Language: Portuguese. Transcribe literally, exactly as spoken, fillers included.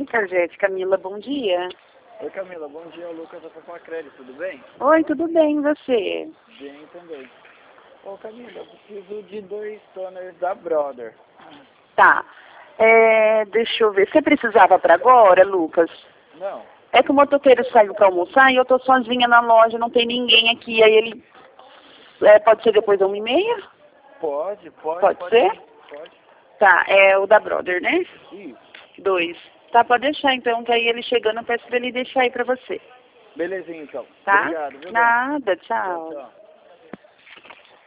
Interjet, Camila, bom dia. Oi Camila, bom dia, o Lucas da Papacrédito, tudo bem? Oi, tudo bem, e você? Bem também. Ô Camila, eu preciso de dois toners da Brother. Tá, é, deixa eu ver, você precisava para agora, Lucas? Não. É que o motoqueiro saiu para almoçar e eu tô sozinha na loja, não tem ninguém aqui, aí ele, é, pode ser depois da uma e meia? Pode, pode. Pode, pode ser? Sim, pode. Tá, é o da Brother, né? Isso. Dois. Tá, pode deixar então, que aí ele chegando eu peço pra ele deixar aí pra você. Belezinha então. Tá? Obrigado, viu? Nada, Tchau, tchau. tchau.